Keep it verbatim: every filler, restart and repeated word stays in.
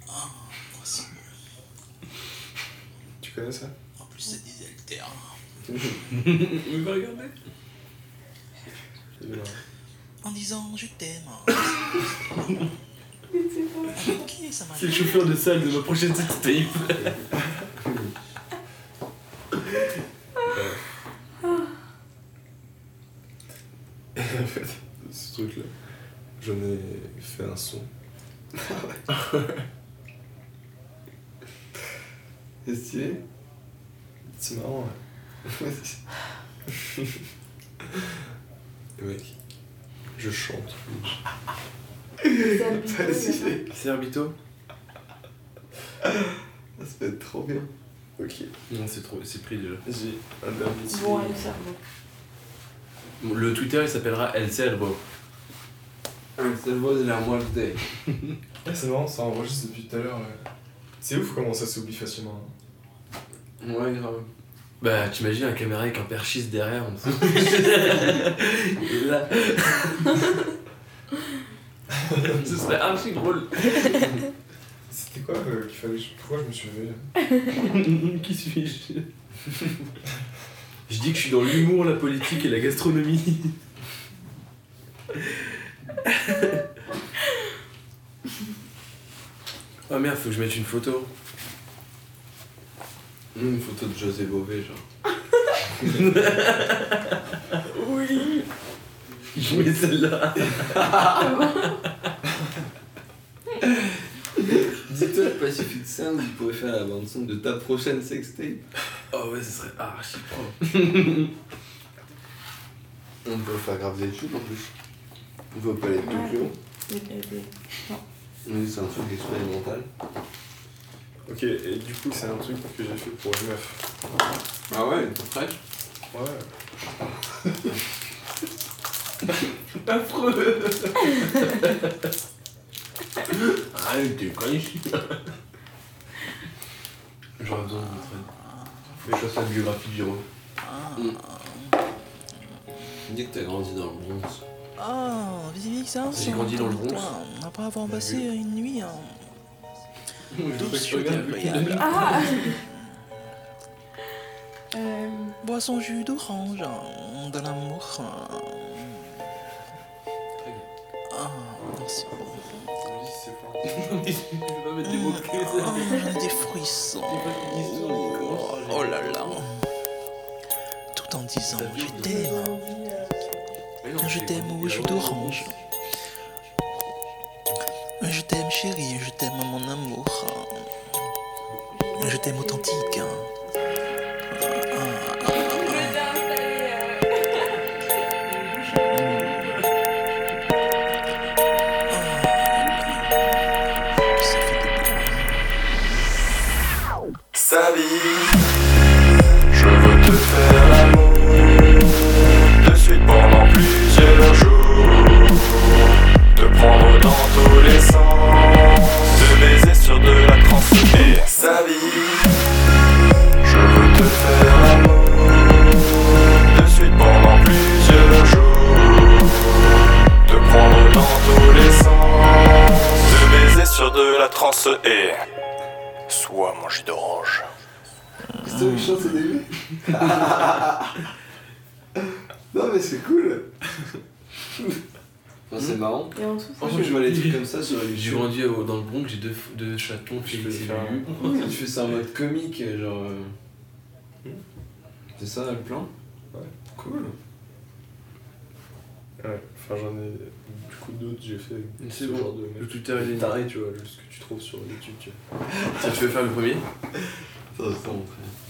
Ah, c'est bon. Tu connais ça? En plus, c'est des haltères. Vous pouvez regarder? En disant je t'aime. Ok, ça m'a. C'est le chauffeur de salle de ma prochaine tape. Et en fait, ce truc-là, j'en ai fait un son. C'est stylé. C'est marrant, ouais. Et mec, je chante. Vas-y. C'est Arbito? Ça peut être trop bien. Ok. Non, c'est trop, c'est pris déjà. J'ai un dernier petit. Bon, allez, ça va. Le Twitter il s'appellera El Cervo. El Cervo de la Muerte. Ouais, c'est marrant, ça enregistre depuis tout à l'heure. Ouais. C'est ouf comment ça s'oublie facilement. Hein. Ouais, grave. Bah, t'imagines un caméra avec un perchiste derrière en dessous. Et là. Ce serait archi drôle. C'était quoi euh, qu'il fallait. Pourquoi je me suis levé? Qui suis-je? Je dis que je suis dans l'humour, la politique et la gastronomie. Oh merde, faut que je mette une photo. Une photo de José Bové, genre. Oui. Je mets celle-là. Dis-toi que Pacific Sound, il pourrait faire la bande-son de ta prochaine sextape. Oh ouais, ce serait archi pro. On peut faire grave des tubes en plus. On peut pas aller tout plus haut. Mais, mais, mais, non. Mais c'est un truc expérimental. Ok, et du coup, c'est un truc que j'ai fait pour une meuf. Ah ouais, t'es fraîche? Ouais. Affreux. Ah, t'es connu. J'aurais besoin de votre aide. Faut que je fasse la biographie de Giro. Mm. Dis que t'as grandi dans le Bronx. Ah, vis-à-vis ça, J'ai grandi dans le Bronx. Après avoir passé une nuit en douce Je regarde et le agréable. Ah euh, Bois son jus d'orange, de l'amour. Ah, merci. Je vais pas mettre des mots Oh, clés, ça. j'en ai des frissons. Oh, oh là là. Tout en disant je t'aime. Je t'aime au jus d'orange. Je t'aime chérie, je t'aime mon amour. Je t'aime authentique. Salut, je veux te faire l'amour de suite pendant plusieurs jours, te prendre dans tous les sens, te baiser sur de la transe et salut, je veux te faire l'amour de suite pendant plusieurs jours, te prendre dans tous les sens, te baiser sur de la transe et sois mon jus d'orange. C'est toi qui chante au début? Non mais c'est cool. Enfin, c'est marrant. et en dessous, ça. Franchement, je vois les trucs comme ça sur J'ai YouTube. grandi au- dans le Bronx, j'ai deux, deux chatons, Je Félix peux et faire un- Lulu. Tu fais ça en mode comique, genre. euh, C'est ça le plan? Cool. Ouais, enfin j'en ai. Du coup, d'autres, j'ai fait. C'est ce bon. genre de Le mec. Twitter il est Taré, tu vois, juste ce que tu trouves sur YouTube, tu vois. Tiens, tu veux faire le premier? Ça, ça, on fait.